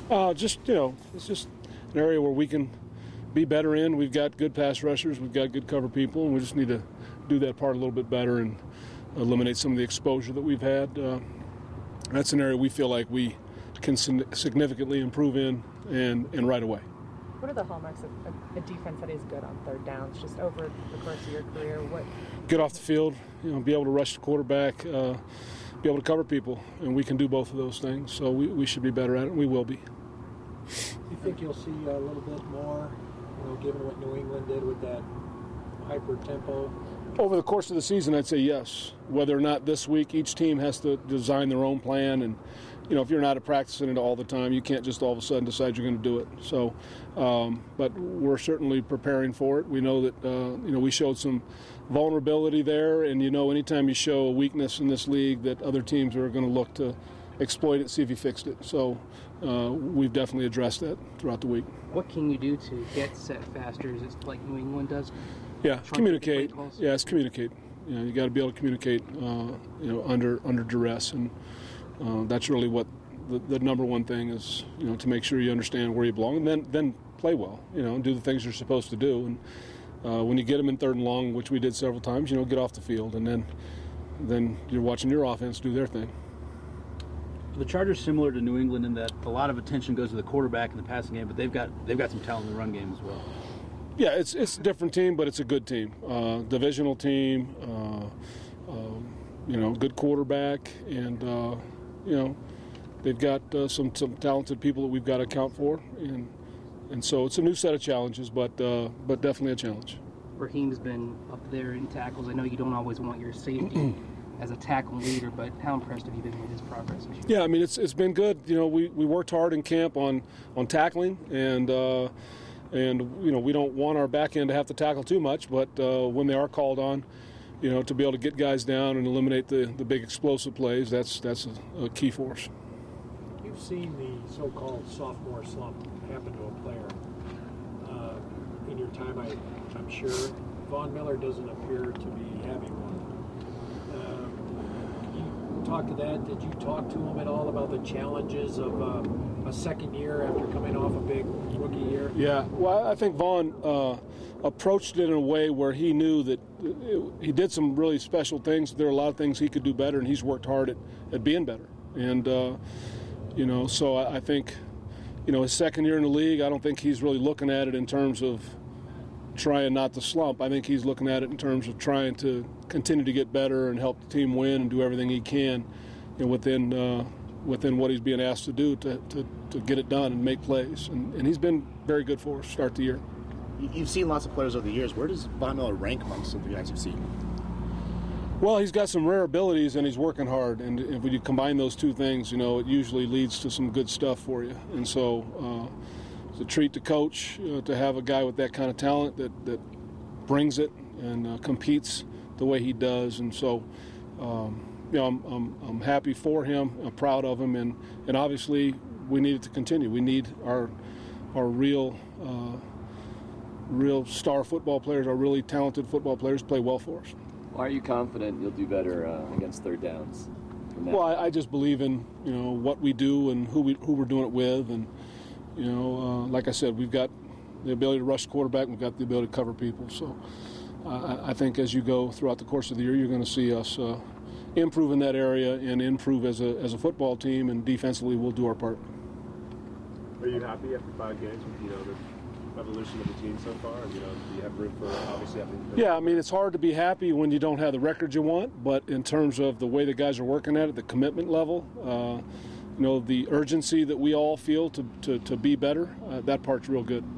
It's just an area where we can be better in. We've got good pass rushers, we've got good cover people, and we just need to do that part a little bit better and eliminate some of the exposure that we've had. That's an area we feel like we can significantly improve in and right away. What are the hallmarks of a defense that is good on third downs, just over the course of your career? Get off the field, be able to rush the quarterback, be able to cover people, and we can do both of those things. So we should be better at it, and we will be. You think you'll see a little bit more, given what New England did with that hyper tempo? Over the course of the season, I'd say yes. Whether or not this week, each team has to design their own plan, and if you're not practicing it all the time, you can't just all of a sudden decide you're going to do it. So, but we're certainly preparing for it. We know that we showed some vulnerability there, and anytime you show a weakness in this league, that other teams are going to look to exploit it, see if you fixed it. So we've definitely addressed that throughout the week. What can you do to get set faster? Is it like New England does? Yeah, communicate. Yeah, it's communicate. You got to be able to communicate, under duress, and that's really what the number one thing is. To make sure you understand where you belong, and then play well. And do the things you're supposed to do. And when you get them in third and long, which we did several times, get off the field, and then you're watching your offense do their thing. The Chargers similar to New England in that a lot of attention goes to the quarterback in the passing game, but they've got some talent in the run game as well. Yeah, it's a different team, but it's a good team. Divisional team, good quarterback, and they've got some talented people that we've got to account for, and so it's a new set of challenges, but definitely a challenge. Raheem's been up there in tackles. I know you don't always want your safety as a tackle leader, but how impressed have you been with his progress this year? Yeah, I mean it's been good. We worked hard in camp on tackling, and we don't want our back end to have to tackle too much, but when they are called on, to be able to get guys down and eliminate the big explosive plays, that's a key for us. You've seen the so-called sophomore slump happen to a player in your time, I'm sure. Von Miller doesn't appear to be having one. Talk to that. Did you talk to him at all about the challenges of a second year after coming off a big rookie year? Yeah, well, I think Vaughn approached it in a way where he knew that he did some really special things. There are a lot of things he could do better, and he's worked hard at being better. And, so I think, his second year in the league, I don't think he's really looking at it in terms of trying not to slump. I think he's looking at it in terms of trying to continue to get better and help the team win and do everything he can within what he's being asked to do to get it done and make plays. And he's been very good for us to start the year. You've seen lots of players over the years. Where does Von Miller rank amongst the guys you've seen? Well, he's got some rare abilities, and he's working hard. And if you combine those two things, it usually leads to some good stuff for you. And so it's a treat to coach to have a guy with that kind of talent that brings it and competes the way he does. And so, I'm happy for him. I'm proud of him, and obviously we need it to continue. We need our real star football players, our really talented football players, play well for us. Why are you confident you'll do better against third downs? Well, I just believe in what we do and who we're doing it with, and like I said, we've got the ability to rush the quarterback, we've got the ability to cover people. So I think as you go throughout the course of the year, you're going to see us improve in that area and improve as a football team, and defensively we'll do our part. Are you happy after 5 games with the evolution of the team so far? Do you have room for obviously having? Yeah, I mean it's hard to be happy when you don't have the record you want, but in terms of the way the guys are working at it, the commitment level, the urgency that we all feel to be better, that part's real good.